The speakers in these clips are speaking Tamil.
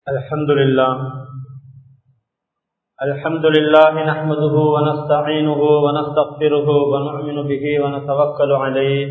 الحمد لله نحمده ونستعينه ونستغفره ونؤمن به ونتوكل عليه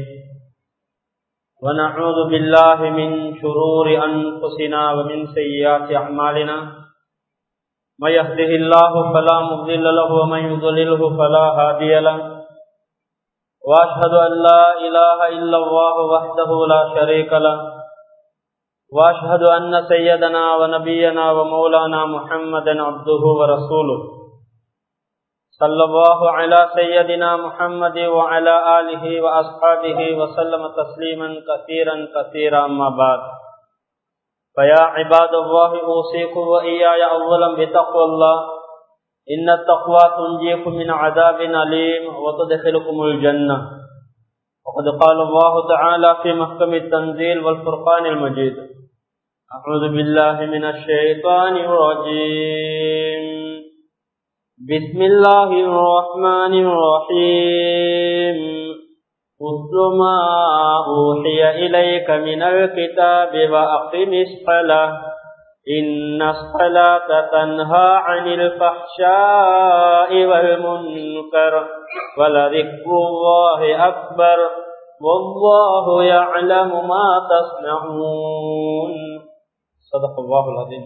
ونعوذ بالله من شرور أنفسنا ومن سيئات أعمالنا من يهده الله فلا مضل له ومن يضلله فلا هادي له وأشهد أن لا إله إلا الله وحده لا شريك له وأشهد أن سيدنا ونبينا ومولانا محمدا عبده ورسوله صلى الله على سيدنا محمد وعلى آله وأصحابه وسلم تسليما كثيرا أما بعد فيا عباد الله أوصيكم وإياي أولا بتقوى الله إن التقوى تنجيكم من عذاب أليم وتدخلكم الجنة وقد قال الله تعالى في محكم التنزيل والفرقان المجيد أعوذ بالله من الشيطان الرجيم بسم الله الرحمن الرحيم اتل ما أوحي إليك من الكتاب وأقم الصلاة إن الصلاة تنهى عن الفحشاء والمنكر ولذكر الله أكبر والله يعلم ما تصنعون صدق الله العظيم.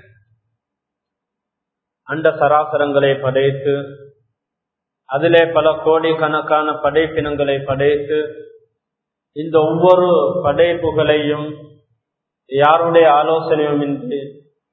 அண்ட சராசரங்களை படைத்து அதிலே பல கோடிக்கணக்கான படைப்பினங்களை படைத்து இந்த ஒவ்வொரு படைப்புகளையும் யாருடைய ஆலோசனையுமின்றி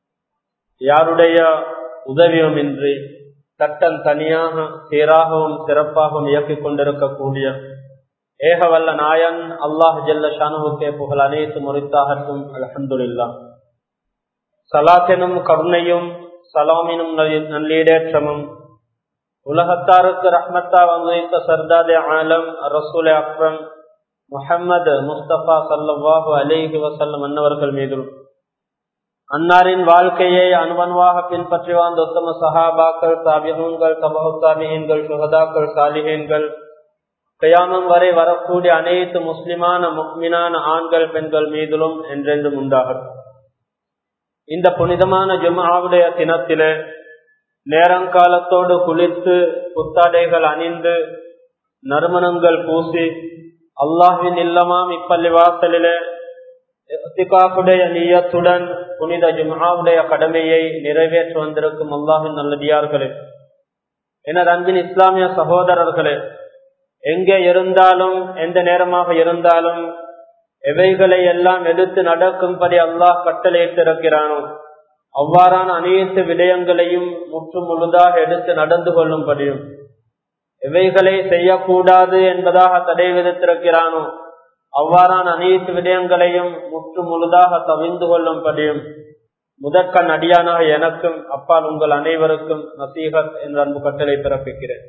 யாருடைய உதவியுமின்றி தட்டன் தனியாக சீராகவும் சிறப்பாகவும் இயக்கிக் கொண்டிருக்கக்கூடிய ஏகவல்ல நாயன் அல்லாஹ் ஜல்ல ஷானுவுக்கே புகழ் அனைத்து முறித்தாகட்டும். அல்ஹம்துலில்லாஹ். சலாத்தினும் கருணையும் சலாமினும் நல்லீடேற்றமும் உலகத்தாருக்கு ரஹ்மத்தா வந்தித்த சர்தாதே ஆலம் ரசூலே அக்ரம் முஹம்மது முஸ்தபா ஸல்லல்லாஹு அலைஹி வஸல்லம் அன்னவர்கள் மீதும் அன்னாரின் வாழ்க்கையை அனுபவமாக பின்பற்றி வாழ்ந்த உத்தம சஹாபாக்கள் தாபிஊன்கள் தபஉ தாபிஈன்கள் சுஹதாக்கள் சாலிஹீன்கள் கியாமம் வரை வரக்கூடிய அனைத்து முஸ்லிமான முஃமினான ஆண்கள் பெண்கள் மீதிலும் என்றென்றும் உண்டாகட்டும். இந்த புனிதமான ஜும்ஆவுடைய தினத்திலே நேரங்காலத்தோடு குளித்து புத்தாடைகள் அணிந்து நறுமணங்கள் பூசி அல்லாஹ்வின் இல்லமாம் இப்பள்ளி வாசலிலே இத்திகாஃபுடைய நிய்யத்துடன் புனித ஜும்ஆவுடைய கடமையை நிறைவேற்ற வந்திருக்கும் அல்லாஹ்வின் நல்லடியார்களே, எனது அன்பின் இஸ்லாமிய சகோதரர்களே, எங்கே இருந்தாலும் எந்த நேரமாக இருந்தாலும் எவைகளை எல்லாம் எடுத்து நடக்கும்படி அல்லாஹ் கட்டளையிட்டிருக்கிறானோ அவ்வாறான அனைத்து விடயங்களையும் முற்று முழுதாக எடுத்து நடந்து கொள்ளும்படியும் எவைகளை செய்யக்கூடாது என்பதாக தடை விதித்திருக்கிறானோ அவ்வாறான அனைத்து விடயங்களையும் முற்று முழுதாக தவிர்ந்து கொள்ளும்படியும் முதற்கண் அடியானாக எனக்கும் அப்பால் உங்கள் அனைவருக்கும் நசீஹத் என்ற அன்பு கட்டளை பிறப்பிக்கிறேன்.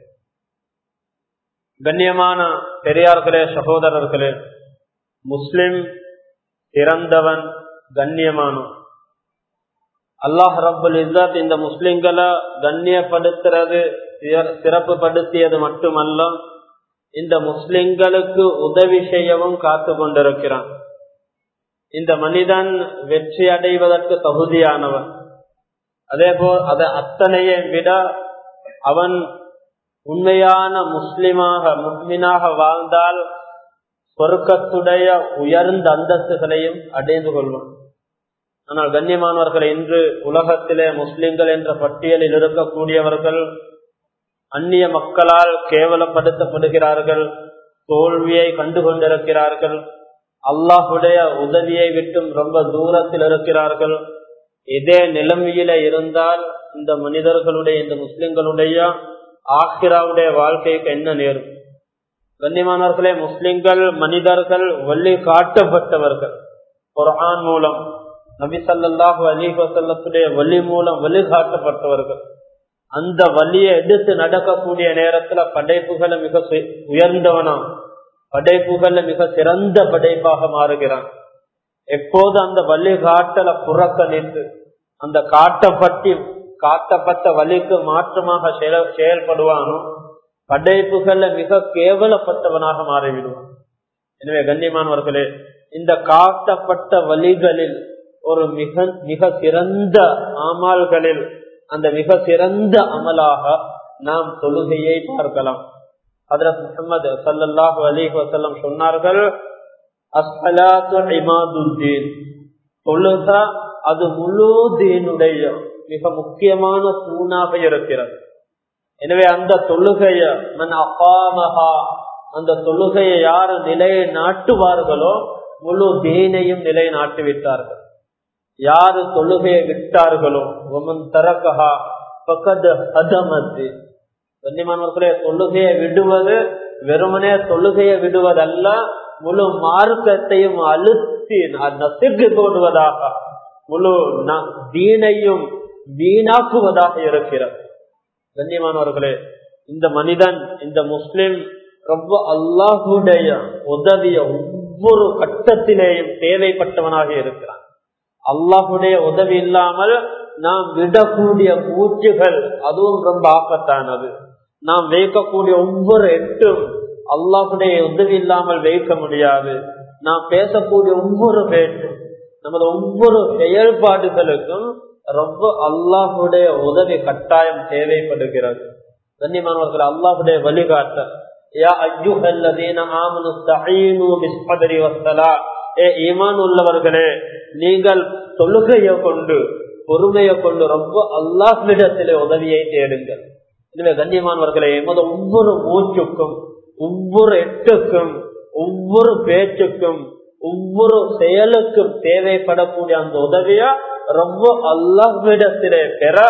கண்ணியமான பெரியார்களே, சகோதரர்களே, முஸ்லிம் சிறந்தவன், கண்ணியமானவன். அல்லாஹ் ரப்புல் இஸ்ஸத் இந்த முஸ்லிம்களை கண்ணியப்படுத்துறது சிறப்பு படுத்தியது மட்டுமல்ல, இந்த முஸ்லிம்களுக்கு உதவி செய்யவும் காத்து கொண்டிருக்கிறான். இந்த மனிதன் வெற்றி அடைவதற்கு தகுதியானவன். அதேபோல் அதை அத்தனையை விட அவன் உண்மையான முஸ்லிமாக வாழ்ந்தால் சொர்க்கத்துடைய உயர்ந்த அந்தஸ்துகளையும் அடைந்து கொள்வான். ஆனால் கண்ணியமானவர்கள், இன்று உலகத்திலே முஸ்லிம்கள் என்ற பட்டியலில் இருக்கக்கூடியவர்கள் அந்நிய மக்களால் கேவலப்படுத்தப்படுகிறார்கள், தோல்வியை கண்டு கொண்டிருக்கிறார்கள், அல்லாஹுடைய உதவியை விட்டும் ரொம்ப தூரத்தில் இருக்கிறார்கள். இதே நிலைமையில இருந்தால் இந்த மனிதர்களுடைய இந்த முஸ்லிம்களுடைய ஆখিরাவுடைய வாழ்க்கைக்கு என்ன நேரும்? கண்ணியமானவர்களே, முஸ்லிம்கள் மனிதர்கள் வழி காட்டப்பட்டவர்கள். குர்ஆன் மூலம் நபி ஸல்லல்லாஹு அலைஹி வஸல்லத்துடைய வழி மூலம் வழி காட்டப்பட்டவர்கள். அந்த வழியை எடுத்து நடக்கக்கூடிய நேரத்துல படைப்புகளை மிக உயர்ந்தவனா, படைப்புகளை மிக சிறந்த படைப்பாக மாறுகிறான். எப்போது அந்த வழிகாட்டலை புறக்கணித்து அந்த காட்டப்பட்ட வழிக்கு மாற்றமாக செயல்படுவானோ படைப்புகள்ல மிக கேவலப்பட்டவனாக மாறிவிடுவான். எனவே கண்ணியமானவர்களே, இந்த காட்டப்பட்ட வழிகளில் ஒரு மிக சிறந்த அமல்களில் அந்த மிக சிறந்த அமலாக நாம் தொழுகையை பார்க்கலாம். ஹஜ்ரத் முஹம்மது ஸல்லல்லாஹு அலைஹி வஸல்லம் சொன்னார்கள், அஸ்ஸலாத்து இமாதுத்தீன், தொழுகை அது முழு தீனுடைய மிக முக்கியமான தூணாக இருக்கிறது. எனவே அந்த தொழுகைய மன் அகாமஹா, அந்த தொழுகையை யாரு நிலையை நாட்டுவார்களோ முழு தீனையும் நிலை நாட்டி விட்டார்கள். யாரு தொழுகையை விட்டார்களோ வமன் தரகஹா ஃபகத் ஹதமத். கண்ணியமானவர்களே, தொழுகையை விடுவது வெறுமனே தொழுகையை விடுவதல்ல, முழு மார்க்கத்தையும் அழுத்தி நசுக்கு போடுவதாக, முழு தீனையும் வீணாக்குவதாக இருக்கிறது. கண்ணியமானவர்களே, இந்த மனிதன், இந்த முஸ்லிம் ரொம்ப அல்லாஹுடைய உதவிய ஒவ்வொரு கட்டத்திலேயும் தேவைப்பட்டவனாக இருக்கிறான். அல்லாஹுடைய உதவி இல்லாமல் நாம் விடக்கூடிய மூச்சுகள் அதுவும் ரொம்ப ஆபத்தானது. நாம் வைக்கக்கூடிய ஒவ்வொரு எட்டும் அல்லாஹுடைய உதவி இல்லாமல் வைக்க முடியாது. நாம் பேசக்கூடிய ஒவ்வொரு பேச்சும், நமது ஒவ்வொரு செயல்பாடுகளுக்கும் ரொம்ப அல்லாஹுடைய உதவி கட்டாயம் தேவைப்படுகிறது. கண்ணியமானவர்கள், அல்லாஹுடைய வழிகாட்டல், யா அய்யுஹல்லதீன ஆமனு ஸ்தஈனு பிஸ்ஸப்ரி வஸ்ஸலாத், ஈமான் உள்ளவர்களே, நீங்கள் தொழுகையை கொண்டு பொறுமையை கொண்டு ரொம்ப அல்லாஹ்விடத்திலே உதவியை தேடுங்கள். எனவே கண்ணியமானவர்களே, எமது ஒவ்வொரு மூச்சுக்கும், ஒவ்வொரு எட்டுக்கும், ஒவ்வொரு பேச்சுக்கும், ஒவ்வொரு செயலுக்கும் தேவைப்படக்கூடிய அந்த உதவியா ரொம்ப அல்லாஹ்விடத்திலே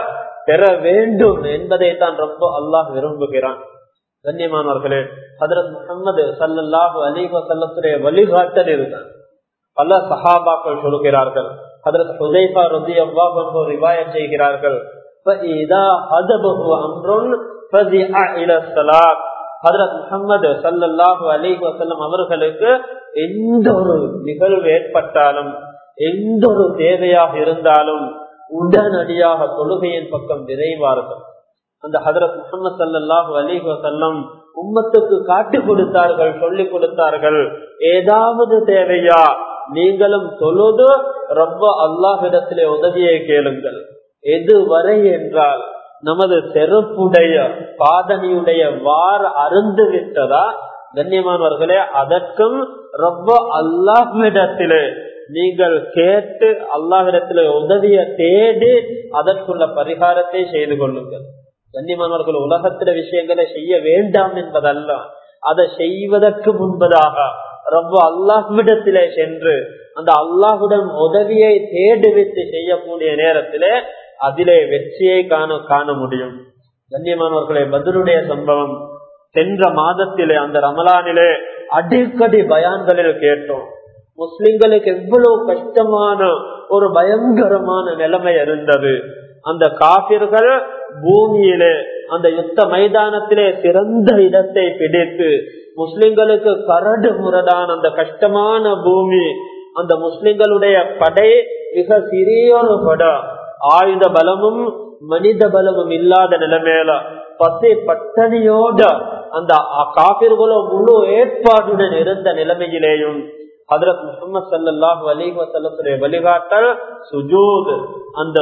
பெற வேண்டும் என்பதை தான் ரொம்ப அல்லாஹ் விரும்புகிறான். கண்ணியமானவர்களே, ஹஜ்ரத் முஹம்மது ஸல்லல்லாஹு அலைஹி வஸல்லத்துடைய வழிகாட்டல் இதுதான். பல சஹாபாக்கள் சொல்கிறார்கள். ஹஜ்ரத் ஹுதைஃபா ரலியல்லாஹு அன்ஹு ரிவாயத் செய்கிறார்கள், ஃபஇதா ஹதபஹு அம்ருன் ஃபஸிஅ இலா ஸலாத். ஹஜ்ரத் முஹம்மது ஸல்லல்லாஹு அலைஹி வஸல்லம் அவர்களுக்கு எந்த ஒரு நிகழ்வு ஏற்பட்டாலும், எந்த ஒரு தேவையாக இருந்தாலும் உடனடியாக தொழுகையின் பக்கம் விரைவார்கள். அந்த ஹஜ்ரத் முஹம்மது ஸல்லல்லாஹு அலைஹி வஸல்லம் உம்மத்துக்கு காட்டி கொடுத்தார்கள், சொல்லிக் கொடுத்தார்கள், ஏதாவது தேவையா நீங்களும் தொழுது ரொம்ப அல்லாஹ்விடத்திலே உதவியை கேளுங்கள். எதுவரை என்றால் நமது செருப்புடைய பாதணியுடைய வார் அருந்து விட்டதா, கண்ணியமானவர்களே, அதற்கும் ரொம்ப அல்லாஹ்விடத்திலே நீங்கள் கேட்டு அல்லாஹ்விடத்திலே உதவியை தேடி அதற்குள்ள பரிகாரத்தை செய்து கொள்ளுங்கள். கண்ணியமானவர்கள், உலகத்தில விஷயங்களை செய்ய வேண்டாம் என்பதல்ல, அதை செய்வதற்கு முன்பதாக ரொம்ப அல்லாஹ்விடத்திலே சென்று அந்த அல்லாஹுடன் உதவியை தேடிவிட்டு செய்யக்கூடிய நேரத்திலே அதிலே வெற்றியை காண முடியும். கண்ணியமானவர்களே, பத்ருடைய சம்பவம் சென்ற மாதத்திலே அந்த ரமலானிலே அடிக்கடி பயான்களில் கேட்டோம். முஸ்லிம்களுக்கு எவ்வளவு கஷ்டமான ஒரு பயங்கரமான நிலைமை இருந்தது. அந்த காபிர்கள் பூமியிலே அந்த யுத்த மைதானத்திலே சிறந்த இடத்தை பிடித்து முஸ்லிம்களுக்கு கரடு முரடான அந்த கஷ்டமான பூமி, அந்த முஸ்லிம்களுடைய படை மிக சிறிய ஒரு படை, ஆயுத பலமும் மனித பலமும் இல்லாத நிலைமையில பசி பட்டணியோட அந்த காபிர்களோ முழு ஏற்பாடுடன் இருந்த நிலைமையிலேயும் ஹஜ்ரத் முஹம்மது ஸல்லல்லாஹு அலைஹி வஸல்லத்துடைய வழிகாட்டல் சுஜூத், அந்த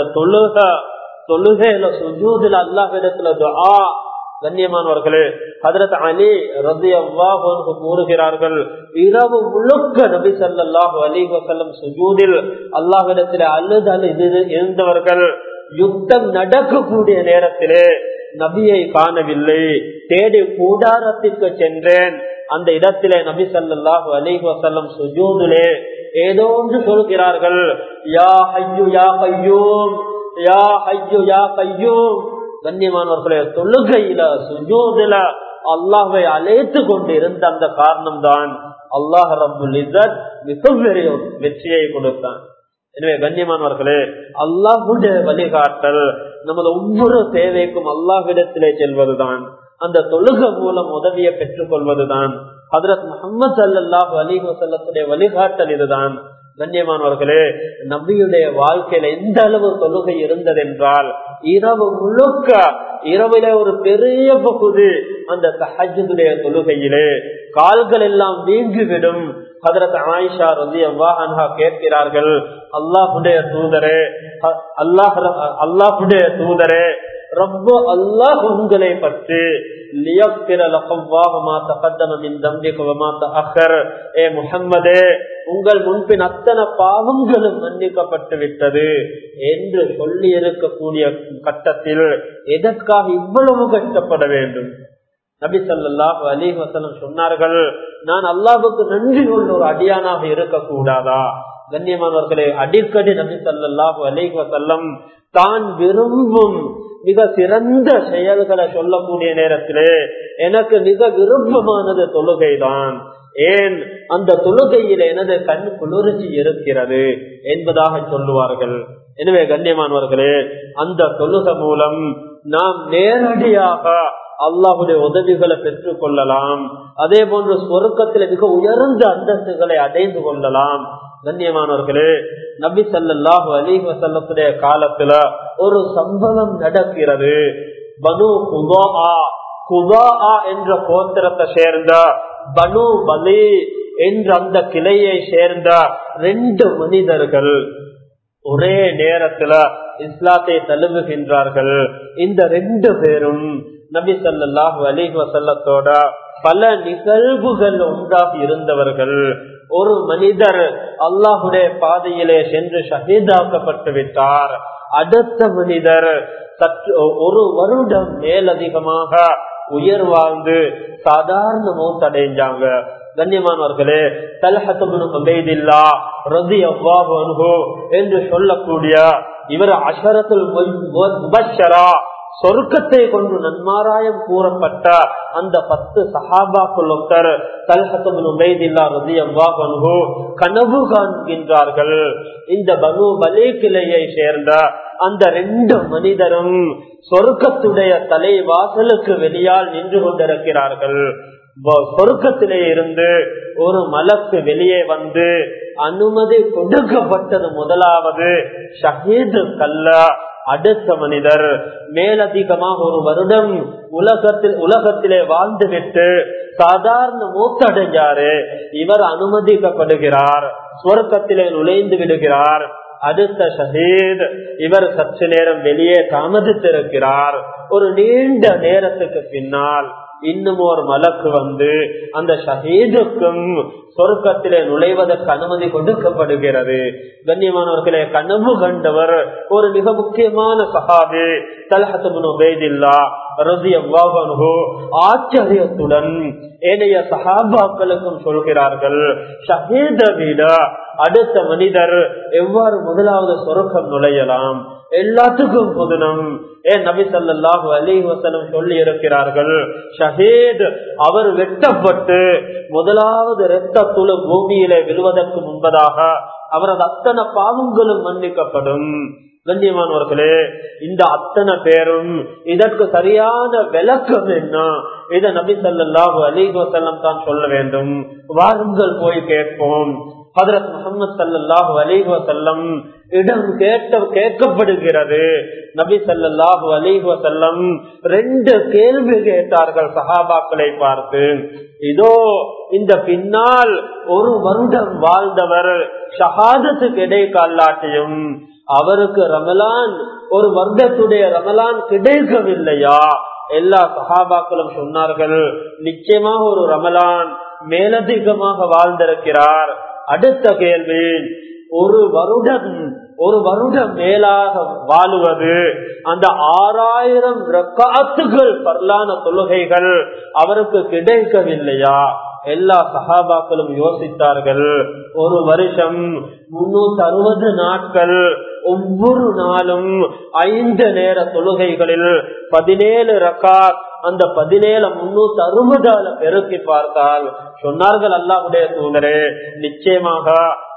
தொழுகையில சுஜூதுல அல்லாஹ்விடத்துல துஆ. கண்ணியமானவர்களே, ஹஜ்ரத் அலி ரலியல்லாஹு அன்ஹு கூறுகிறார்கள், இரவு முழுக்க நபி ஸல்லல்லாஹு அலைஹி வஸல்லம் சுஜூதில் அல்லாஹ்விடத்திலே அழுது இருந்தவர்கள். யுத்தம் நடக்கக்கூடிய நேரத்திலே நபியை காணவில்லை, தேடி கூடாரத்திற்கு சென்றேன். அந்த இடத்திலே நபி ஸல்லல்லாஹு அலைஹி வஸல்லம் சுஜூதிலே ஏதோ ஒன்று சொல்கிறார்கள், யா ஹய்யு யா கய்யூம், யா ஹய்யு யா கய்யூம். கண்ணியமானவர்களே, தொழுகையில சுஜூதில அல்லாஹ்வை அழைத்து கொண்டு இருந்த அந்த காரணம் தான் அல்லாஹ் ரப்புல் இஸ்ஸத் மிகப்பெரிய வெற்றியை கொடுத்தான். எனவே கண்ணியமானவர்களே, அல்லாஹ்வுடைய வழிகாட்டல் நமது ஒவ்வொரு தேவைக்கும் அல்லாஹ்விடத்திலே செல்வதுதான், அந்த தொழுகை மூலம் உதவியை பெற்றுக் கொள்வதுதான். ஹஜ்ரத் முஹம்மது ஸல்லல்லாஹு அலைஹி வஸல்லத்துடைய வழிகாட்டல் இதுதான். கண்ணியமானவர்களே, நபியுடைய வாழ்க்கையில எந்த அளவு தொழுகை இருந்தது என்றால், இரவு முழுக்க, இரவிலே ஒரு பெரிய பகுதி அந்த தஹஜ்ஜுடைய தொழுகையிலே கால்கள் எல்லாம் வீங்கிவிடும். ஹஜ்ரத் ஆயிஷா ரலியல்லாஹு அன்ஹா கேட்கிறார்கள், அல்லாஹ்வுடைய தூதரே ரப்பு அல்லாஹ் உங்களை பற்றி முஹம்மதே உங்கள் முன்பின் அத்தனை பாவங்களும் மன்னிக்கப்பட்டு விட்டது என்று சொல்லி இருக்கக்கூடிய கட்டத்தில் எதற்காக இவ்வளவு கஷ்டப்பட வேண்டும்? நபி ஸல்லல்லாஹு அலைஹி வஸல்லம் சொன்னார்கள், நான் அல்லாஹ்வுக்கு நன்றி கொண்ட ஒரு அடியானாக இருக்கக்கூடாதா? கண்ணியமானவர்களே, அடிக்கடி நபி ஸல்லல்லாஹு அலைஹி வஸல்லம் தான் விரும்பும் மிக சிறந்த செயல்களை சொல்லக்கூடிய நேரத்திலே எனக்கு மிக விருப்பமானது தொழுகைதான். ஏன் அந்த தொழுகையில் எனது கண் குளிர்ச்சி இருக்கிறது என்பதாக சொல்லுவார்கள். எனவே கண்ணியமானவர்களே, அந்த தொழுகை மூலம் நாம் நேரடியாக அல்லாஹ்வுடைய உதவிகளை பெற்றுக் கொள்ளலாம். அதே போன்று சொர்க்கத்தில் மிக உயர்ந்த அந்தஸ்துகளை அடைந்து கொள்ளலாம். கண்ணியமானவர்களே, நபி ஸல்லல்லாஹு அலைஹி வஸல்லத்துடைய காலத்துல ஒரு சம்பவம் நடக்கிறது. பனு குதா என்ற கோத்திரத்தை சேர்ந்த பனு பலி என்ற அந்த கிளையை சேர்ந்த 2 மனிதர்கள் ஒரே நேரத்துல இஸ்லாத்தை தழுவுகின்றார்கள். இந்த 2 பேரும் நபி ஸல்லல்லாஹு அலைஹி வஸல்லத்தோட பல நிகழ்வுகள் ஒன்றாக இருந்தவர்கள். ஒரு மனிதர் அல்லாஹுடைய பாதையிலே சென்று ஷஹீதாக்கப்பட்டு விட்டார். அடுத்த மனிதர் ஒரு வருடம் மேலதிகமாக உயிர் வாழ்ந்து சாதாரண மௌத் அடைஞ்சாங்க. கண்ணியமானவர்களே, தல்ஹத் இப்னு உபைதில்லாஹ் ரலியல்லாஹு அன்ஹு என்று சொல்லக்கூடிய இவர் அஷரத்துல் முபஷ்ஷரா சொர்க்கத்தை கொண்டு நன்மாராயம் கூறப்பட்ட அந்த 10 சஹாபாக்கள் ஒருத்தர் தல்ஹத் இப்னு உபைதில்லாஹ் ரலியல்லாஹு அன்ஹு கனவு காண்கின்றார்கள். இந்த பனு பலி கிளையை சேர்ந்த அந்த 2 மனிதரும் சொர்க்கத்துடைய தலைவாசலுக்கு வெளியால் நின்று கொண்டிருக்கிறார்கள். சொர்க்கத்திலே இருந்து ஒரு மலக்கு வெளியே வந்து அனுமதி கொடுக்கப்பட்டது. முதலாவது ஷஹீது கல்ல. அடுத்த மனிதர் மேலதிகமாக ஒரு வருடம் உலகத்திலே வாழ்ந்துவிட்டு சாதாரண மூத்தடைஞ்சாரு. இவர் அனுமதிக்கப்படுகிறார், சொர்க்கத்திலே நுழைந்து விடுகிறார். அடுத்த ஷஹீத் இவர் சற்று நேரம் வெளியே தாமதித்திருக்கிறார். ஒரு நீண்ட நேரத்துக்கு பின்னால் இன்னும் ஒரு மலக்கு வந்து அந்த ஷஹீதுக்கும் சொர்க்கத்திலே நுழைவதற்கு அனுமதி கொடுக்கப்படுகிறது. கண்ணியமானவர்களே, கனவு கண்டவர் ஒரு மிக முக்கியமான சஹாபி தல்ஹத் இப்னு உபைதில்லாஹ் ரலியல்லாஹு அன்ஹு ஆச்சரியத்துடன் ஏனைய சஹாபாக்களுக்கும் சொல்கிறார்கள், ஷஹீதை விட அடுத்த மனிதர் எவ்வாறு முதலாவது சொர்க்கம் நுழையலாம்? எல்லாத்துக்கும் புதுனம். நபி ஸல்லல்லாஹு அலைஹி வஸல்லம் சொல்லி இருக்கிறார்கள், ஷஹீத் அவர் வெட்டப்பட்டு முதலாவது இரத்த துளி பூமியிலே விழுவதற்கு முன்பதாக அவரது அத்தனை பாவங்களும் மன்னிக்கப்படும். கண்ணியமானவர்களே, இந்த அத்தனை பேரும் இதற்கு சரியான விளக்கம் என்ன? இதை நபி ஸல்லல்லாஹு அலைஹி வஸல்லம் தான் சொல்ல வேண்டும். வாருங்கள் போய் கேட்போம். ஹஜ்ரத் முஹம்மது ஸல்லல்லாஹு அலைஹி வஸல்லம் இடம் கேட்கப்படுகிறது. நபி ஸல்லல்லாஹு அலைஹி வஸல்லம் 2 கேள்வி கேட்டார்கள் சஹாபாக்களை பார்த்து. இதோ இந்த பின்னால் ஒரு வருடம் வாழ்ந்தவர் ஷஹாதத்துக்கு இடைக்காலாட்டியும் அவருக்கு ரமலான் ஒரு வருடத்துடைய ரமலான் கிடைக்கவில்லையா? எல்லா சஹாபாக்களும் சொன்னார்கள், நிச்சயமாக ஒரு ரமலான் மேலதிகமாக வாழ்ந்திருக்கிறார். அடுத்த கேள்வி, ஒரு வருடம் மேலாக வாழுவது, அந்த 6000 ரக்காத்துகள் பரலான தொழுகைகள் அவருக்கு கிடைக்கவில்லையா? எல்லா சஹாபாக்களும் யோசித்தார்கள். ஒரு வருஷம் 360 நாட்கள், ஒவ்வொரு நாளும் 5 நேர தொழுகைகளில் 17 ரக்காத், அந்த 17 360 பெருக்கி பார்த்தால் சொன்னார்கள், அல்லாஹ்வுடைய தூதரே, நிச்சயமாக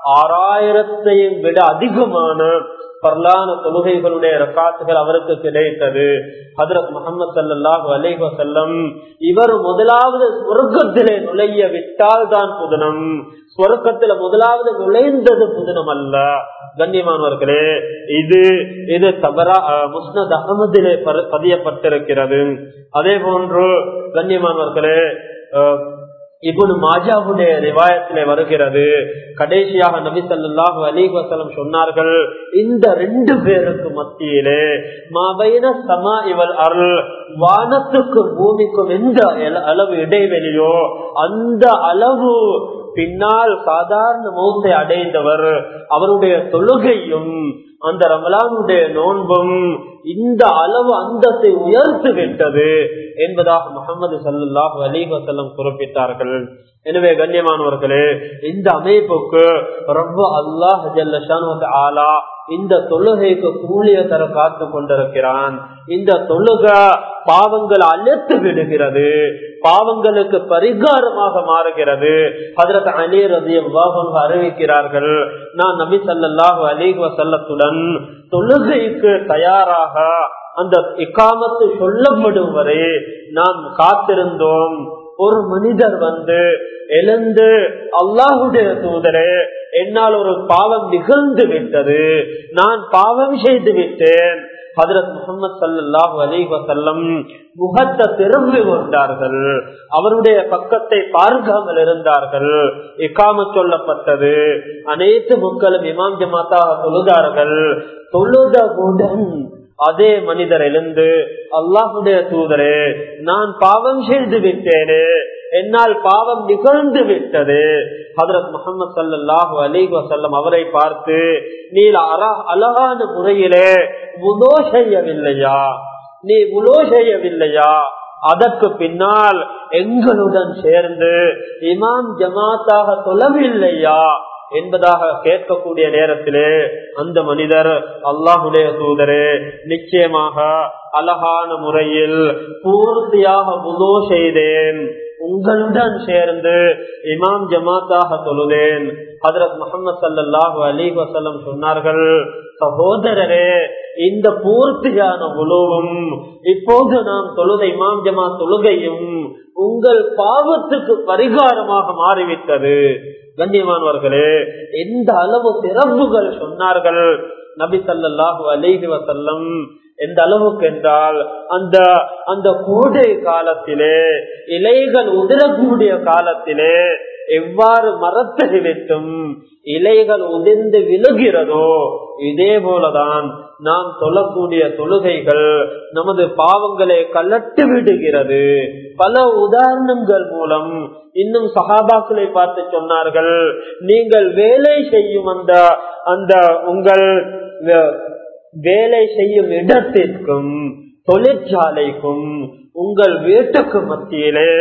6000 விட அதிகமான பரலான தொழுகைகளுடைய ரக்காத்துகள் அவருக்கு கிடைத்தது. ஹஜ்ரத் முஹம்மது ஸல்லல்லாஹு அலைஹி வஸல்லம் இவர் முதலாவது சொர்க்கத்திலே நுழைய விட்டால் தான் புதனம், சொர்க்கத்தில முதலாவது நுழைந்தது புதனம் அல்ல. கண்ணியமானவர்களே, இது தபரா முஸ்னத் அஹ்மதிலே பதியப்பட்டிருக்கிறது. அதே போன்று கண்ணியமானவர்களே, இப்னு மாஜாவுடைய ரிவாயத்திலே வருகிறது, கடைசியாக நபி ஸல்லல்லாஹு அலைஹி வஸல்லம் சொன்னார்கள், இந்த ரெண்டு பேருக்கு மத்தியிலே மாபைன ஸமாஇ வல் அர்ல், வானத்துக்கும் பூமிக்கும் எந்த அளவு இடைவெளியோ அந்த அளவு பின்னால் சாதாரண மௌத்தை அடைந்தவர் அவருடைய தொழுகையும் அந்த ரமலானுடைய நோன்பும் இந்த அளவு அந்தத்தை உயர்த்து விட்டது என்பதாக முஹம்மது ஸல்லல்லாஹு அலைஹி வஸல்லம் குறிப்பிட்டார்கள். எனவே கண்ணியமானவர்களே, இந்த அமைப்புக்கு ரப்ப அல்லாஹ் ஜல்ல ஷானஹு வ தஆலா இந்த தொழுகைக்கு கூலிய தர காத்து கொண்டிருக்கிறான். இந்த தொழுகை பாவங்கள் அழைத்து விடுகிறது, பாவங்களுக்கு பரிகாரமாக மாறுகிறது. ஹஜ்ரத் அலி ரலியல்லாஹு அன்ஹு அறிவிக்கிறார்கள், நான் நபி ஸல்லல்லாஹு அலைஹி வஸல்லத்துடன் தொழுகைக்கு தயாராக அந்த இகாமத்து சொல்லப்படும் வரை நாம் காத்திருந்தோம். ஒரு மனிதர் வந்து எழுந்து, அல்லாஹுடைய தூதரே, என்னால் ஒரு பாவம் நிகழ்ந்து விட்டது, நான் பாவம் செய்து விட்டேன். ஹஜ்ரத் முஹம்மது ஸல்லல்லாஹு அலைஹி வஸல்லம் முகத்தை திரும்பி கொண்டார்கள், அவருடைய பக்கத்தை பார்க்காமல் இருந்தார்கள். இகாமத் சொல்லப்பட்டது, அனைத்து மக்களும் இமாம் ஜமாத்தாக தொழுதார்கள். தொழுதவுடன் அதே மனிதர் எழுந்து, அல்லாஹுடைய தூதரே, நான் பாவம் செய்து விட்டேனே, என்னால் பாவம் நிகழ்ந்து விட்டது. ஹஜ்ரத் முஹம்மது ஸல்லல்லாஹு அலைஹி வஸல்லம் அவரை பார்த்து, நீ அழகான முறையிலே வுது செய்யவில்லையா, நீ வுது செய்யவில்லையா, அதற்கு பின்னால் எங்களுடன் சேர்ந்து இமாம் ஜமாத்தாக தொழவில்லையா என்பதாக கேட்கக்கூடிய நேரத்திலே அந்த மனிதர், அல்லாஹுடைய தூதரே, நிச்சயமாக அழகான முறையில் பூர்த்தியாக வுது செய்தேன், உங்களுடன் சேர்ந்து இமாம் ஜமாத்தாக தொழுதேன். ஹஜ்ரத் முஹம்மது ஸல்லல்லாஹு அலைஹி வஸல்லம் சொன்னார்கள், சகோதரரே, இந்த பூர்த்தியான வுதுவும் இப்போது நாம் தொழுத இமாம் ஜமாத் தொழுகையும் உங்கள் பாவத்துக்கு பரிகாரமாக மாறிவிட்டது. கண்ணியமானவர்களே, எந்த அளவு சிறப்புகள் சொன்னார்கள் நபி ஸல்லல்லாஹு அலைஹி வஸல்லம். எந்த அளவுக்கு என்றால், அந்த கோடை காலத்திலே, இலைகள் உதிரக்கூடிய காலத்திலே எவ்வாறு மரத்தை விட்டும் இலைகள் உதிர்ந்து விழுகிறதோ, இதே போலதான் நாம் தொழக்கூடிய தொழுகைகள் நமது பாவங்களை கலட்டு விடுகிறது. பல உதாரணங்கள் மூலம் இன்னும் சஹாபாக்களை பார்த்து சொன்னார்கள், நீங்கள் வேலை செய்யும் அந்த உங்கள் வேலை செய்யும் இடத்திற்கும் தொழிற்சாலைக்கும் உங்கள் வீட்டுக்கு மத்தியிலே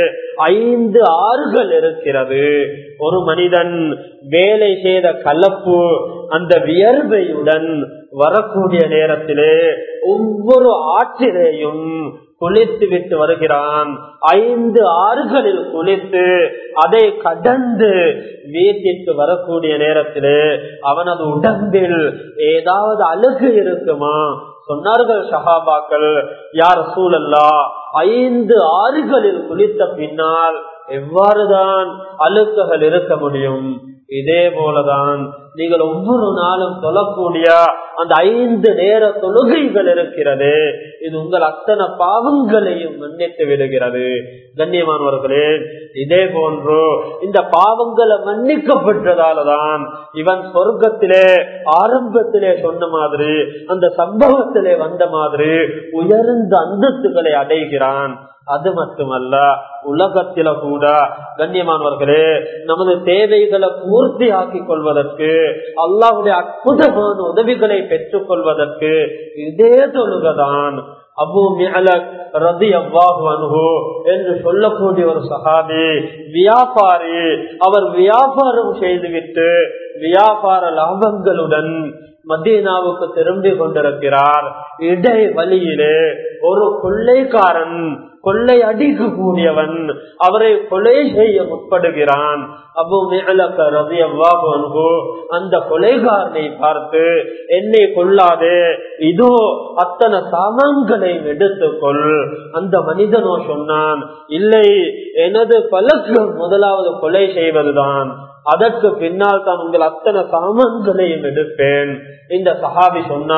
5 ஆறுகள் இருக்கிறது. ஒரு மனிதன் வேலை செய்த கலப்பு அந்த வியர்வையுடன் வரக்கூடிய நேரத்திலே ஒவ்வொரு ஆற்றிலேயும் குளித்து விட்டு வருகிறான். 5 ஆறுகளில் குளித்து அதை கடந்து வீட்டிற்கு வரக்கூடிய நேரத்திலே அவனது உடம்பில் ஏதாவது அழுக்கு இருக்குமா? சொன்னார்கள் சஹாபாக்கள், யா ரசூலல்லாஹ், 5 ஆறுகளில் குளித்த பின்னால் எவ்வாறுதான் அழுக்குகள் இருக்க முடியும்? இதே போலதான் நீங்கள் ஒவ்வொரு நாளும் தொழக்கூடிய அந்த 5 நேர தொழுகைகள் இருக்கிறது, இது உங்கள் அத்தனை பாவங்களையும் மன்னித்து விடுகிறது. கண்ணியமானவர்களே, இதே போன்று இந்த பாவங்களை மன்னிக்கப்பட்டதாலதான் இவன் சொர்க்கத்திலே ஆரம்பத்திலே சொன்ன மாதிரி, அந்த சம்பவத்திலே வந்த மாதிரி உயர்ந்த அந்தஸ்துகளை அடைகிறான். அது மட்டுமல்ல, உலகத்தில கூட கண்ணியமானவர்களே, நமது தேவைகளை பூர்த்தி ஆக்கிக் கொள்வதற்கு, அல்லாஹ்வுடைய அற்புதமான உதவிகளை பெற்றுக் கொள்வதற்கு இதே தொழுகைதான். அபூ மிஅலக் ரலியல்லாஹு அன்ஹு என்று சொல்லக்கூடிய ஒரு சஹாபி, வியாபாரி. அவர் வியாபாரம் செய்துவிட்டு வியாபார லாபங்களுடன் மதீனாவுக்கு திரும்பி கொண்டிருக்கிறார். இடை வழியிலே ஒரு கொள்ளைக்காரன், கொள்ளை அடிக்கக்கூடியவன் அவரை கொலை செய்ய முற்படுகிறான். அபூ மிஅலக் ரலியல்லாஹு அன்ஹு அந்த கொலைகாரனை பார்த்து, என்னை கொல்லாதே, இதோ அத்தனை சாமான்களை எடுத்துக்கொள். அந்த மனிதனோ சொன்னான், இல்லை, எனது பழக்கம் முதலாவது கொலை செய்வதுதான், அதற்கு பின்னால் தான் உங்கள் அத்தனை சாமான்களையும் எடுப்பேன். இந்த சஹாபி சொன்னார்,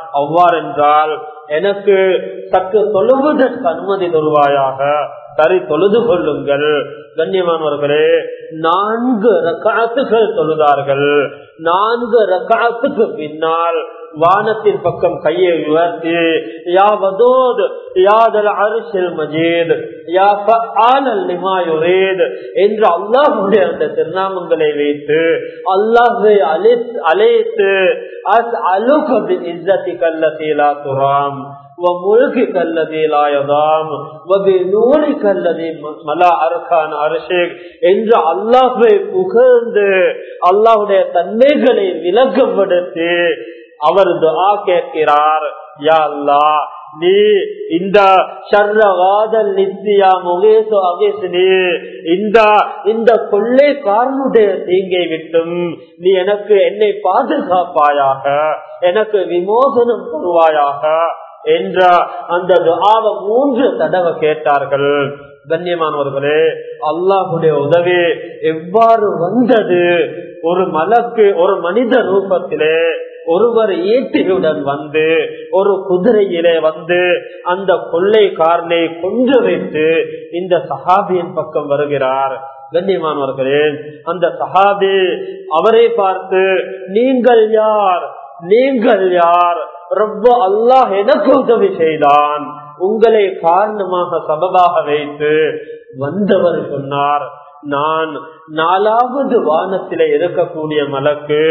அவ்வாறென்றால் எனக்கு சற்று தொழுவதற்கு அனுமதி தருவாயாக, சரி தொழுது கொள்ளுங்கள். கண்ணியமானவர்களே, 4 ரக்அத்துகள் தொழுதார்கள். 4 ரக்அத்துக்கு பின்னால் வானத்தின் பக்கம் கையை உயர்த்தி, யா வதூத் யா தல் அர்ஷில் மஜீத் யா ஃபஆலல் லிமா யுரீத் என்று அல்லாஹ்வுடைய அந்த திருநாமங்களை வைத்து அல்லாஹ்வை அழைத்து, அஸ்அலுக பிஇஸ்ஸதிக அல்லதி லா துராம் وملكك الذي لا يضام وبنورك الذي ملا اركان عرشك என்று அல்லாஹ்வை புகழ்ந்து அல்லாஹ்வுடைய தன்மைகளை விளக்கப்படுத்தி அவர் துஆ கேட்கிறார். யா அல்லாஹ், நீ இந்த ஷர்ரவாதல் நித்தியா முகேசு அகேஸ்னி, இந்த கொள்ளைக்காரனுடைய தீங்கை விட்டும் நீ என்னை பாதுகாப்பாயாக, எனக்கு விமோசனம் தருவாயாக என்ற அந்த துஆவை 3 தடவை கேட்டார்கள். கண்ணியமானவர்களே, அல்லாஹ்வுடைய உதவி எவ்வாறு வந்தது? ஒரு மலக்கு ஒரு மனித ரூபத்திலே ஒருவர் ஈட்டியுடன் வந்து ஒரு குதிரையிலே வந்து அந்த கொள்ளைக்காரனை கொன்று வைத்து இந்த சஹாபியின் பக்கம் வருகிறார். கண்ணியமானவர்களே, அந்த சஹாபி அவரை பார்த்து, நீங்கள் யார், நீங்கள் யார்? ரப்ப அல்லாஹ் எனக்கு உதவி செய்தான், உங்களை காரணமாக சபபாக வைத்து வந்தவர் சொன்னார், நான் 4வது வானத்திலே இருக்கக்கூடிய மலக்கு,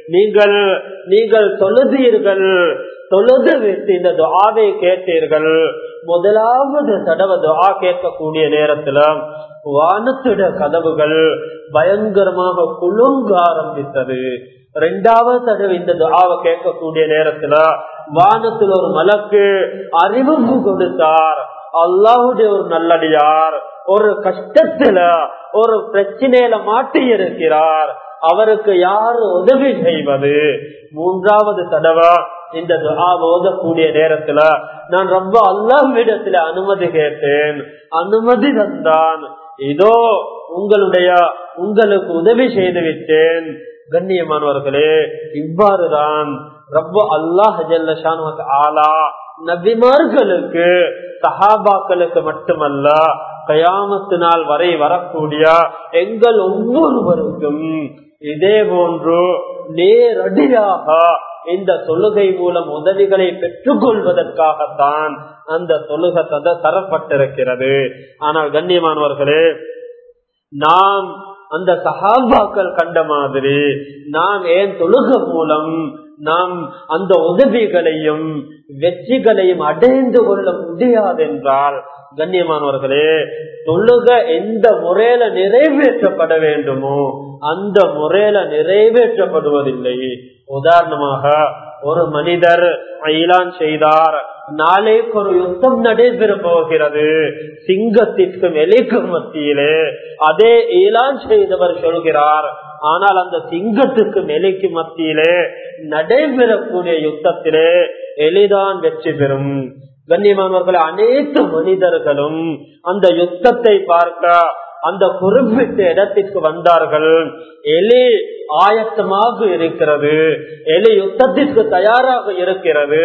நீங்கள் தொழுதீர்கள், தொழுது வைத்து இந்த துஆவை கேட்டீர்கள். முதலாவது தடவை துஆ கேட்கக்கூடிய நேரத்துல வானத்துடைய கதவுகள் பயங்கரமாக குலுங்க ஆரம்பித்தது. 2வது தடவை இந்த துஆவை கேட்கக்கூடிய நேரத்துல வானத்தில் ஒரு மலக்கு அறிவிப்பு கொடுத்தார். அல்லாஹ்வுடைய ஒரு நல்லடியார் ஒரு கஷ்டத்துல ஒரு பிரச்சனையில மாட்டி இருக்கிறார், அவருக்கு யாரு உதவி செய்வது? 3வது தடவை இந்த துஆ ஓதக்கூடிய நேரத்துல நான் ரொம்ப அல்லாஹ்விடத்துல அனுமதி கேட்டேன், அனுமதி தந்தான், இதோ உங்களுக்கு உதவி செய்து விட்டேன். கண்ணியமானவர்களே, இவ்வாறுதான் ரப்ப அல்லாஹ் ஜல்ல ஷானஹு வ தஆலா நபிமார்களுக்கு சஹாபாக்களுக்கு மட்டுமல்ல கயாமத்து நாள் வரை வரக்கூடிய எங்கள் ஒவ்வொருவருக்கும் இதே போன்று நேரடியாக இந்த தொழுகை மூலம் உதவிகளை பெற்றுக் கொள்வதற்காகத்தான் அந்த தொழுகை தரப்பட்டிருக்கிறது. ஆனால் கண்ணியமானவர்களே, நாம் அந்த சஹாபாக்கள் கண்ட மாதிரி நாம் ஏன் தொழுகை மூலம் நாம் அந்த உதவிகளையும் வெற்றிகளையும் அடைந்து கொள்ள முடியாது என்றால், கண்ணியமானவர்களே, தொழுக எந்த முறையில நிறைவேற்றப்பட வேண்டுமோ அந்த முறையில நிறைவேற்றப்படுவதில்லை. உதாரணமாக ஒரு மனிதர் ஐலான் செய்தார், நாளைக்கு ஒரு யுத்தம் நடைபெற போகிறது, சிங்கத்திற்கும் எலிக்கும் மத்தியிலே. அதே ஈலான் செய்தவர் சொல்கிறார், ஆனால் அந்த சிங்கத்துக்கும் எலிக்கு மத்தியிலே நடைபெறக்கூடிய யுத்தத்திலே எலிதான் வெற்றி பெறும். கண்ணியமானவர்களே, அனைத்து மனிதர்களும் அந்த யுத்தத்தை பார்க்க அந்த குறிப்பிட்ட இடத்திற்கு வந்தார்கள். எலி ஆயத்தமாக இருக்கிறது, எலி யுத்தத்திற்கு தயாராக இருக்கிறது.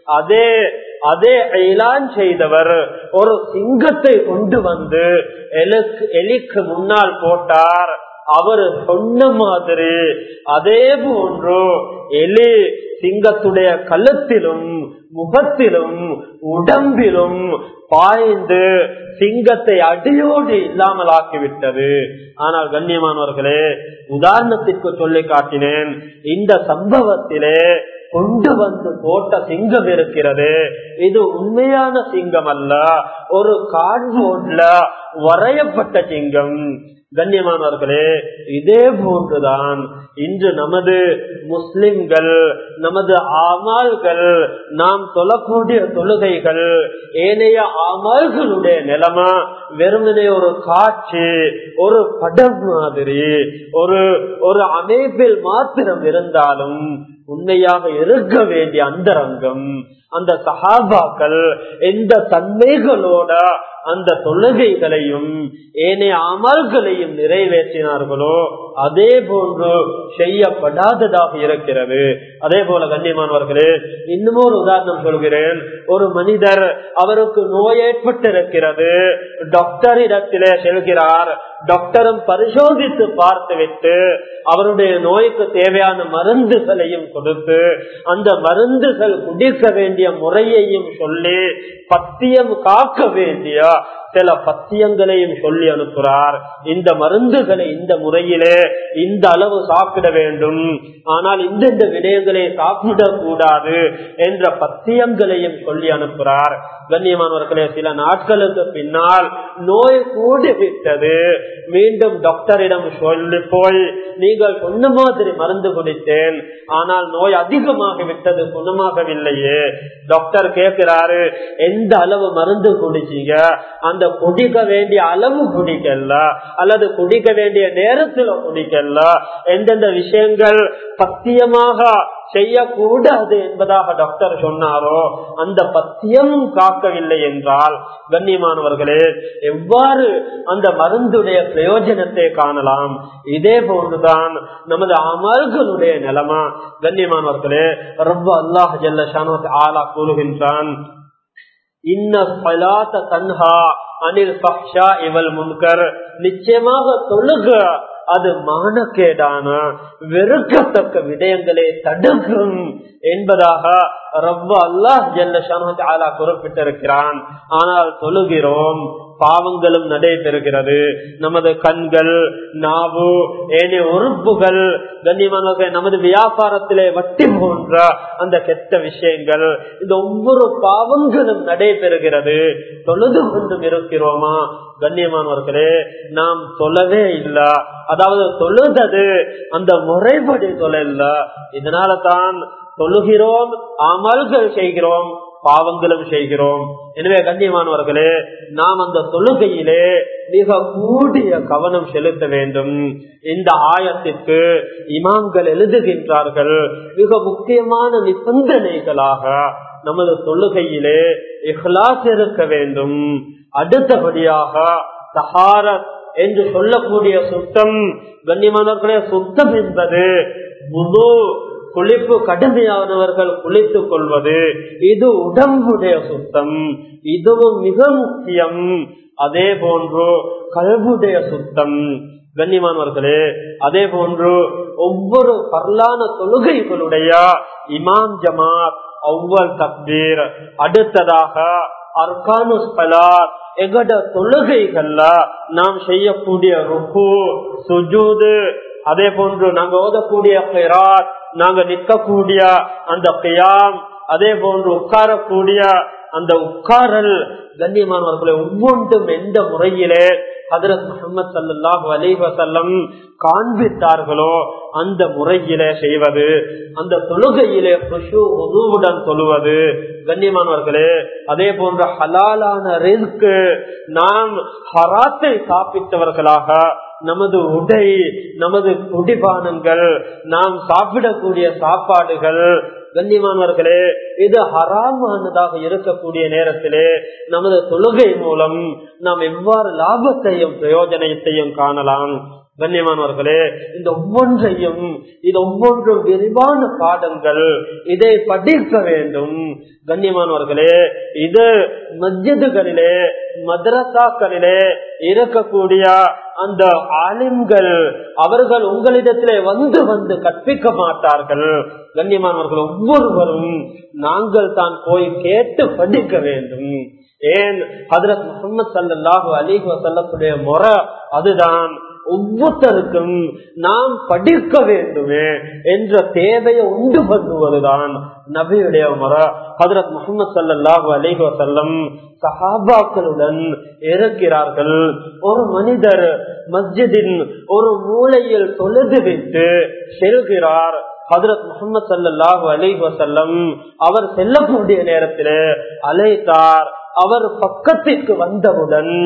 அதே ஐலான் செய்தவர் ஒரு சிங்கத்தை கொண்டு வந்து எலிக்கு முன்னால் போட்டார். அவர் சொன்ன மாதிரி அதே போன்று எலி சிங்கத்துடைய கழுத்திலும் முகத்திலும் உடம்பிலும் பாய்ந்து சிங்கத்தை அடியோடு இல்லாமல் ஆக்கிவிட்டது. ஆனால் கண்ணியமானவர்களே, உதாரணத்திற்கு சொல்லி காட்டினேன், இந்த சம்பவத்திலே கொண்டு வந்து போட்ட சிங்கம் இருக்கிறது, இது உண்மையான சிங்கம் அல்ல, ஒரு கார்ட்போர்ட்ல வரையப்பட்ட சிங்கம். கண்ணியமானவர்களே, இதே போன்றுதான் இன்று நமது முஸ்லிம்கள், நமது ஆமால்கள், நாம் தொழக்கூடிய தொழுகைகள், ஏனைய ஆமால்களுடைய நிலைமை வெறுமனே ஒரு காட்சி, ஒரு படம் மாதிரி, ஒரு அமைப்பில் மாத்திரம் இருந்தாலும் உண்மையாக இருக்க வேண்டிய அந்தரங்கம். அந்த சஹாபாக்கள் எந்த தன்மைகளோட அந்த தொழுகைகளையும் ஏனைய அமல்களையும் நிறைவேற்றினார்களோ அதே போன்று செய்யப்படாததாக இருக்கிறது. அதே போல கண்ணியமானவர்களே, இன்னும் ஒரு உதாரணம் சொல்கிறேன். ஒரு மனிதர், அவருக்கு நோய் ஏற்பட்டிருக்கிறது, டாக்டர் இடத்திலே செல்கிறார். டாக்டரும் பரிசோதித்து பார்த்துவிட்டு அவருடைய நோய்க்கு தேவையான மருந்துகளையும் கொடுத்து அந்த மருந்துகள் குடிக்க வேண்டிய முறையையும் சொல்லி பத்தியம் காக்க வேண்டிய சில பத்தியங்களையும் சொல்லி அனுப்புகிறார். இந்த மருந்துகளை இந்த முறையிலே இந்த அளவு சாப்பிட வேண்டும், ஆனால் இந்த விடயங்களை சாப்பிடக்கூடாது என்ற பத்தியங்களையும் சொல்லி அனுப்புகிறார். கண்ணியமானவர்களே, சில நாட்களுக்கு பின்னால் நோய் கூடிவிட்டது. மீண்டும் டாக்டரிடம் சொல்லி போய், நீங்கள் சொன்ன மாதிரி மருந்து குடித்தேன், ஆனால் நோய் அதிகமாகிவிட்டது, குணமாகவில்லையே. டாக்டர் கேட்கிறாரு, எந்த அளவு மருந்து குடிச்சீங்க? அந்த குடிக்க வேண்டிய அளவு குடிக்கல, அல்லது குடிக்க வேண்டிய நேரத்தில் குடிக்கல, எந்தெந்த விஷயங்கள் பத்தியமாக செய்யக்கூடாது என்பதாக டாக்டர் சொன்னாரோ அந்த பத்தியம் காக்கவில்லை என்றால், கண்ணியமானவர்களே, எவ்வாறு அந்த மருந்துடைய பிரயோஜனத்தை காணலாம்? இதே போன்றுதான் நமது அமல்களுடைய நிலைமை. கண்ணியமானவர்களே, ரப்ப அல்லாஹ் ஜல்ல ஷானு வ தஆலா கூறுகின்றான், இன்ன ஸலாத தன்ஹா அனில் ஃபஹ்ஷாஇ வல் முன்கர், நிச்சயமாக தொழுக அது மானக்கேடான வெறுக்கத்தக்க விடயங்களை தடுக்கும் என்பதாக ரப்ப அல்லாஹ் ஜல்ல ஷானு வ தஆலா குறிப்பிட்டிருக்கிறான். ஆனால் தொழுகிறோம், பாவங்களும் நடைபெறுகிறது. நமது கண்கள், நாவு, ஏனைய உறுப்புகள், கண்ணியமானவர்கள், நமது வியாபாரத்திலே வட்டி போன்ற அந்த கெட்ட விஷயங்கள், இந்த ஒவ்வொரு பாவங்களும் நடைபெறுகிறது. தொழுது கொண்டும் இருக்கிறோமா? கண்ணியமானவர்களே, நாம் தொழவே இல்லை. அதாவது தொழுதது அந்த முறைப்படி தொழல. இதனால தான் தொழுகிறோம், அமல்கள் செய்கிறோம், பாவங்களும் செய்கிறோம். எனவே கண்ணியமானவர்களே, நாம் அந்த தொழுகையிலே மிக கூடிய கவனம் செலுத்த வேண்டும். இந்த ஆயத்திற்கு இமாம்கள் எழுதுகின்றார்கள், மிக முக்கியமான நிபந்தனைகளாக நமது தொழுகையிலே இஹ்லாஸ் இருக்க வேண்டும். அடுத்தபடியாக தஹாரத் என்று சொல்லக்கூடிய சுத்தம். கண்ணியமானவர்களே, சுத்தம் என்பது வுது, குளிப்பு கடுமையானவர்கள் குளித்துக் கொள்வது, இது உடம்புடைய சுத்தம், இதுவும் மிக முக்கியம். அதே போன்று கல்புடைய சுத்தம். கண்ணியமானவர்களே, அதே போன்று ஒவ்வொரு பரலான தொழுகைகளுடைய இமாம் ஜமாத், அவ்வல் தக்பீர், அடுத்ததாக அர்கானு ஸலாத், எங்கட தொழுகைகள்ல நாம் செய்யக்கூடிய ருக்கு, சுஜூது, அதே போன்று நாங்க ஓதக்கூடிய கிராத், நாங்க நிற்கக்கூடிய அந்த கியாம், அதே போன்று உட்காரக்கூடிய அந்த உட்காரல். கண்ணியமானவர்களை, ஒவ்வொன்றும் எந்த முறையிலே ஹஜ்ரத் முஹம்மது ஸல்லல்லாஹு அலைஹி வஸல்லம் காண்பித்தார்களோ அந்த முறையிலே செய்வது, அந்த தொழுகையிலே குஷூ உதுவுடன் தொழுவது. கண்ணியமானவர்களே, அதே போன்ற ஹலாலான ரிஸ்க், நாம் ஹராத்தை சாப்பிட்டவர்களாக நமது உடை, நமது குடிபானங்கள், நாம் சாப்பிடக்கூடிய சாப்பாடுகள், கண்ணியமானவர்களே, இது ஹராமானதாக இருக்கக்கூடிய நேரத்திலே நமது தொழுகை மூலம் நாம் எவ்வாறு லாபத்தையும் பிரயோஜனத்தையும் காணலாம். கண்ணியமானவர்களே, இந்த ஒவ்வொன்றையும், இது ஒவ்வொன்றும் விரிவான பாடங்கள், இதை படிக்க வேண்டும். கண்ணியமானவர்களே, இது மஸ்ஜிதுகளிலே, மதரசாக்களிலே இருக்கக்கூடிய அந்த ஆலிம்கள், அவர்கள் உங்களிடத்திலே வந்து வந்து கற்பிக்க மாட்டார்கள். கண்ணியமானவர்கள், ஒவ்வொருவரும் நாங்கள் தான் போய் கேட்டு படிக்க வேண்டும். ஏன்? ஹஜ்ரத் முஹம்மது ஸல்லல்லாஹு அலைஹி வஸல்லமுடைய முறை அதுதான். ஒவ்வொருத்தருக்கும் நாம் படிக்க வேண்டுமே என்ற தேவையை உண்டு பண்ணுவதுதான் நபியுடைய முறை. ஹஜ்ரத் முஹம்மது ஸல்லல்லாஹு அலைஹி வஸல்லம் சஹாபாக்களுடன் இருக்கிறார்கள். ஒரு மனிதர் மஸ்ஜிதின் ஒரு மூலையில் தொழுது விட்டு செல்கிறார். ஹஜ்ரத் முஹம்மது ஸல்லல்லாஹு அலைஹி வஸல்லம் அவர் செல்லக்கூடிய நேரத்திலே அழைத்தார். அவர் பக்கத்திற்கு வந்தவுடன்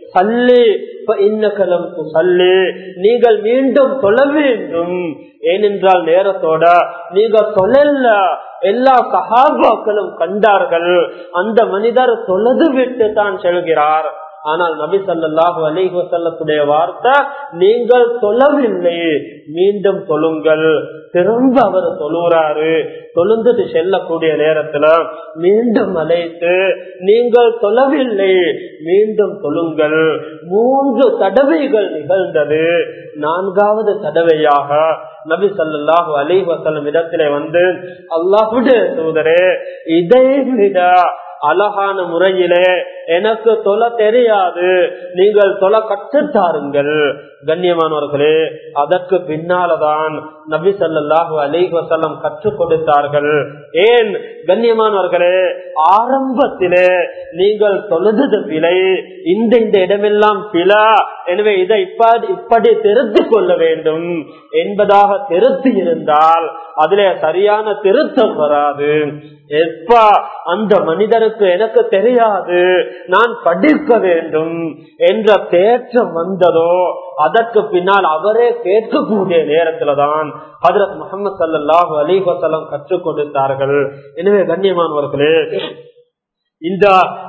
சல்லி இன்னகலம் துசல்லி, நீங்கள் மீண்டும் தொழ வேண்டும். ஏனென்றால் நேரத்தோட நீங்க தொழல. எல்லா சஹாபாக்களும் கண்டார்கள், அந்த மனிதர் தொழுது விட்டு தான் செல்கிறார். ஆனால் நபி ஸல்லல்லாஹு அலைஹி வஸல்லத்துடைய வார்த்தை, நீங்கள் தொழவில்லை, மீண்டும் தொழுங்கள். திரும்ப அவர் தொழுறாரு. தொழுந்துட்டு செல்லக்கூடிய நேரத்துல மீண்டும் அழைத்து, நீங்கள் தொழவில்லை, மீண்டும் தொழுங்கள். 3 தடவைகள் நிகழ்ந்தது. 4வது தடவையாக நபி ஸல்லல்லாஹு அலைஹி வஸல்லம் இடத்திலே வந்து, அல்லாஹ்வுடைய தூதரே, இதை விட அழகான முறையிலே எனக்கு தொழ தெரியாது, நீங்கள் தொழ கற்றுத்தாருங்கள். கண்ணியமானவர்களே, அதற்கு பின்னால்தான் நபி ஸல்லல்லாஹு அலைஹி வஸல்லம் கற்றுக் கொடுத்தார்கள். ஏன் கண்ணியமானவர்களே, ஆரம்பத்திலே நீங்கள் தொழுது பிழை, இந்த இடமெல்லாம் பிழை, எனவே இதை இப்படி திருத்திக் கொள்ள வேண்டும் என்பதாக திருத்தி இருந்தால் அதிலே சரியான திருத்தம் வராது. எப்ப அந்த மனிதருக்கு எனக்கு தெரியாது, நான் படிக்க வேண்டும் என்ற தேற்றம் வந்ததோ, அதற்கு பின்னால் அவரே கேட்கக்கூடிய நேரத்துலதான் ஹஜ்ரத் முஹம்மது ஸல்லல்லாஹு அலைஹி வஸல்லம் கற்றுக் கொடுத்தார்கள். எனவே கண்ணியமானவர்களே, இந்த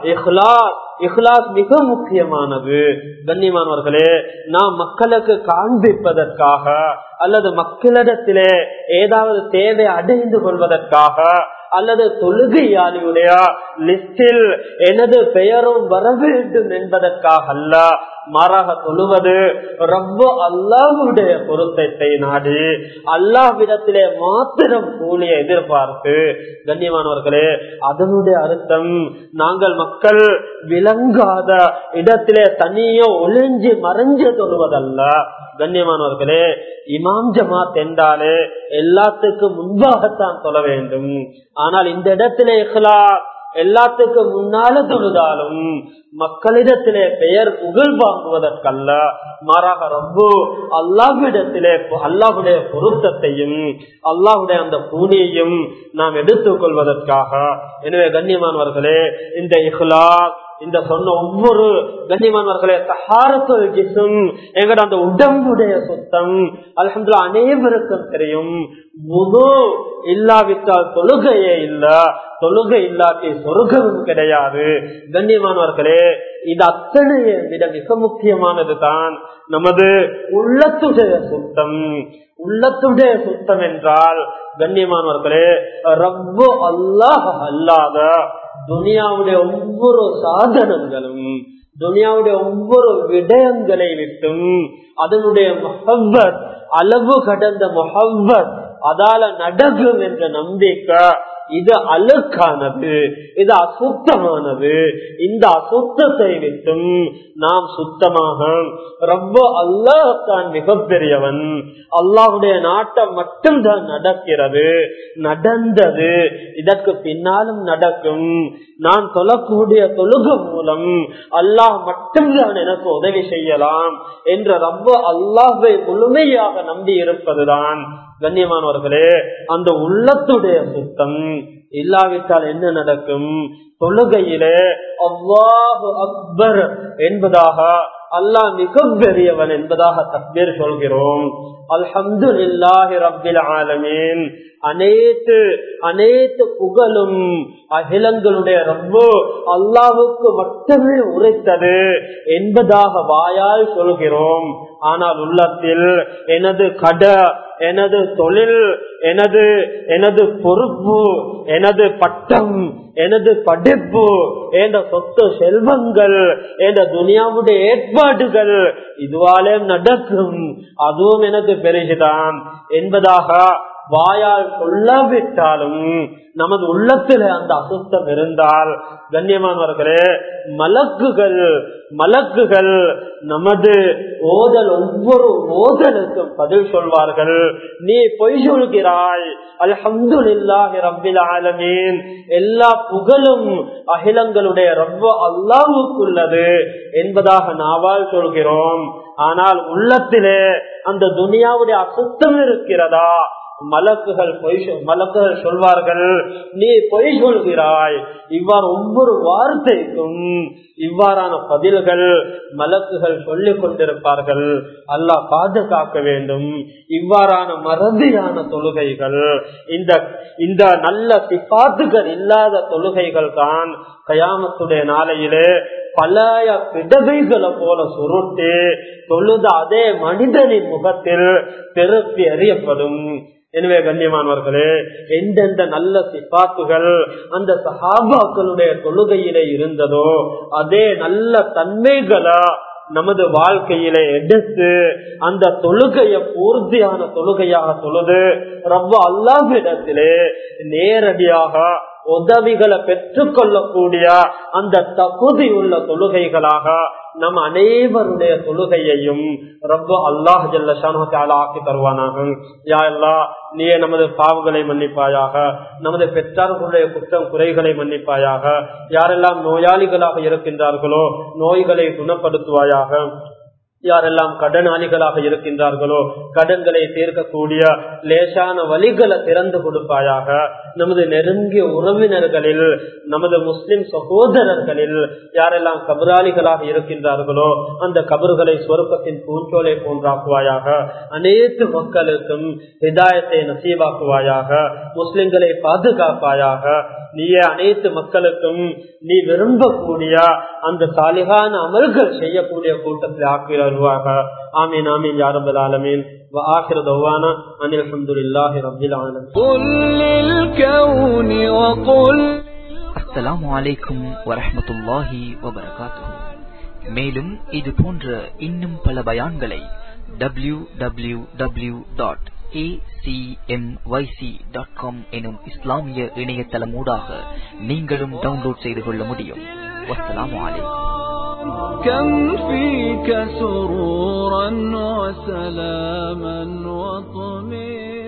இஹ்லாஸ் மிக முக்கியமானது. கண்ணியமானவர்களே, நாம் மக்களுக்கு காண்பிப்பதற்காக அல்லது மக்களிடத்திலே ஏதாவது தேவை அடைந்து கொள்வதற்காக அல்லது தொழுகையாளியுடைய லிஸ்டில் எனது பெயரும் வர வேண்டும் என்பதற்காக அல்ல, மாறாக தொழுவது ரப்பு அல்லாஹ்வுடைய பொருத்தத்தை நாடி அல்லாஹ்விடத்திலே மாத்திரம் கூலியை எதிர்பார்த்து. கண்ணியமானவர்களே, அதனுடைய அர்த்தம் நாங்கள் மக்கள் விளங்காத இடத்திலே தனியோ ஒளிஞ்சு மறைஞ்சு தொழுவதல்ல. கண்ணியமானவர்களே, இமாம் ஜமாத் என்றாலே எல்லாத்துக்கும் முன்பாகத்தான் தொழ வேண்டும். ஆனால் இந்த இடத்திலே இஹ்லாஸ், எல்லாத்துக்கும் முன்னால தொழுதாலும் மக்களிடத்திலே பெயர் புகழ் வாங்குவதற்கல்ல, மாறாக ரப்பு அல்லாஹ்விடத்திலே அல்லாஹ்வுடைய பொருத்தத்தையும் அல்லாஹ்வுடைய அந்த கூலியையும் நாம் எடுத்துக் கொள்வதற்காக. எனவே கண்ணியமானவர்களே, இந்த இஹ்லாஸ், இந்த சொன்ன ஒவ்வொரு கண்ணியமானவர்களே, தஹாரத்துல் ஜிஸ்ம், எங்கட அந்த உடம்புடைய சுத்தம் அல்ஹம்துலில்லாஹ் அனைவருக்கும் தெரியும். வுது இல்லாவிட்டால் தொழுகையே இல்ல, தொழுகை இல்லாட்டி சொர்க்கமும் கிடையாது. கண்ணியமானவர்களே, இது அத்தனையை விட மிக முக்கியமானது தான் நமது உள்ளத்துடைய சுத்தம். உள்ளத்துடைய சுத்தம் என்றால் கண்ணியமானவர்களே, ரப்பு அல்லாஹ் அல்லாத துனியாவுடைய ஒவ்வொரு சாதனங்களும், துனியாவுடைய ஒவ்வொரு விடயங்களை விட்டும் அதனுடைய முஹப்பத், அளவு கடந்த முஹப்பத், அதால நடக்கும் என்ற நம்பிக்கை, இது அழுக்கானது, இது அசுத்தமானது. இந்த அசுத்தத்தை விட்டும் நாம் சுத்தமாக ரப்பு அல்லாஹ் தான் மிகப்பெரியவன், அல்லாஹ்வுடைய நாட்டம் மட்டும்தான் நடக்கிறது, நடந்தது, இதற்கு பின்னாலும் நடக்கும். நான் தொழக்கூடிய தொழுகை மூலம் அல்லாஹ் மட்டும்தான் எனக்கு உதவி செய்யலாம் என்ற ரப்பு அல்லாஹ்வை முழுமையாக நம்பி இருப்பதுதான் கண்ணியமானவர்களே அந்த உள்ளத்துடைய சுத்தம். இல்லாவிட்டால் என்ன நடக்கும்? தொழுகையிலே அல்லாஹு அக்பர் என்பதாக, அல்லாஹ் மிக பெரியவன் என்பதாக தக்பீர் சொல்கிறோம். அல்ஹம்துலில்லாஹி ரப்பில் ஆலமீன், அனைத்து புகழும் அகிலங்களுடைய ரப்பு அல்லாஹுக்கு மட்டுமே உரைத்தது என்பதாக வாயால் சொல்கிறோம். ஆனால் உள்ளத்தில் எனது கடை, எனது தொழில், எனது பொறுப்பு, எனது பட்டம், எனது படிப்பு, என்ற சொத்து செல்வங்கள், என்ற துனியாவுடைய ஏற்பாடுகள் இதுவாலே நடக்கும், அதுவும் எனக்கு பெருசுதான் என்பதாக வாயால் சொல்லாவிட்டாலும் நமது உள்ளத்தில் அந்த அசுத்தம் இருந்தால் கண்ணியமானவர்களே, மலக்குகள் நமது ஒவ்வொரு ஓதலுக்கும் பதில் சொல்வார்கள். நீ பொய் சொல்கிறாய், அல்ஹம்துலில்லாஹி ரப்பில் ஆலமீன், எல்லா புகழும் அகிலங்களுடைய ரப்பு அல்லாஹ்வுக்குள்ளது என்பதாக நாவால் சொல்கிறோம். ஆனால் உள்ளத்திலே அந்த துனியாவுடைய அசுத்தம் இருக்கிறதா? மலக்குகள் சொல்வார்கள், நீ பொய் சொல்கிறாய். இவ்வாறு ஒவ்வொரு வார்த்தைக்கும் இவ்வாறான பதில்கள் மலக்குகள் சொல்லிக் கொண்டிருப்பார்கள். அல்லாஹ் பாதுகாக்க வேண்டும். இவ்வாறான மறதியான தொழுகைகள், இந்த நல்ல சிபாத்துகள் இல்லாத தொழுகைகள் தான் கயாமத்துடைய நாளையிலே பழைய பிடவைகளை போல சுருட்டி தொழுத அதே மனிதனின் முகத்தில் திருப்பி எறியப்படும். எனவே கண்ணியமானவர்களே, எந்தெந்த நல்ல சிபாத்துகள் அந்த சஹாபாக்களுடைய தொழுகையிலே இருந்ததோ அதே நல்ல தன்மைகளா நமது வாழ்க்கையிலே எடுத்து அந்த தொழுகையை பூர்த்தியான தொழுகையாக தொழுது ரப்ப அல்லாஹ்விடத்திலே நேரடியாக உதவிகளை பெற்றுக் கொள்ளக்கூடிய அந்த தகுதி உள்ள தொழுகைகளாக நம் அனைவருடைய தொழுகையையும் ரப்ப அல்லாஹ் ஜல்ல ஷானஹு தஆலா ஆக்கி தருவானாக. யா அல்லாஹ், நீயே நமது பாவங்களை மன்னிப்பாயாக, நமது பெற்றார்களுடைய குற்றம் குறைகளை மன்னிப்பாயாக. யாரெல்லாம் நோயாளிகளாக இருக்கின்றார்களோ நோய்களை குணப்படுத்துவாயாக. யாரெல்லாம் கடனாளிகளாக இருக்கின்றார்களோ கடன்களை தீர்க்கக்கூடிய லேசான வழிகளை திறந்து கொடுப்பாயாக. நமது நெருங்கிய உறவினர்களில், நமது முஸ்லிம் சகோதரர்களில் யாரெல்லாம் கபராளிகளாக இருக்கின்றார்களோ அந்த கபறுகளை சொர்க்கத்தின் பூஞ்சோலை போன்றாக்குவாயாக. அனைத்து மக்களுக்கும் ஹிதாயத்தை நசீவாக்குவாயாக. முஸ்லிம்களை பாதுகாப்பாயாக. நீயே அனைத்து மக்களுக்கும் நீ விரும்பக்கூடிய அந்த சாலிகான அமல்கள் செய்யக்கூடிய கூட்டத்தில் ஆக்கிடுவாக. ஆமீன் ஆமீன் யா ரப்பல் ஆலமீன். وآخر دعوانا أن الحمد لله رب العالمين. قل للكون وقل. அஸ்ஸலாமு அலைக்கும் வரஹ்மத்துல்லாஹி வபரகாத்துஹு. மேலும் இது போன்ற இன்னும் பல பயான்களை www.acmyc.com எனும் இஸ்லாமிய இணையதளமூடாக நீங்களும் டவுன்லோட் செய்து கொள்ள முடியும். வஸ்ஸலாமு அலைக்கும். كم فيك سرورا وسلاما وطمئنا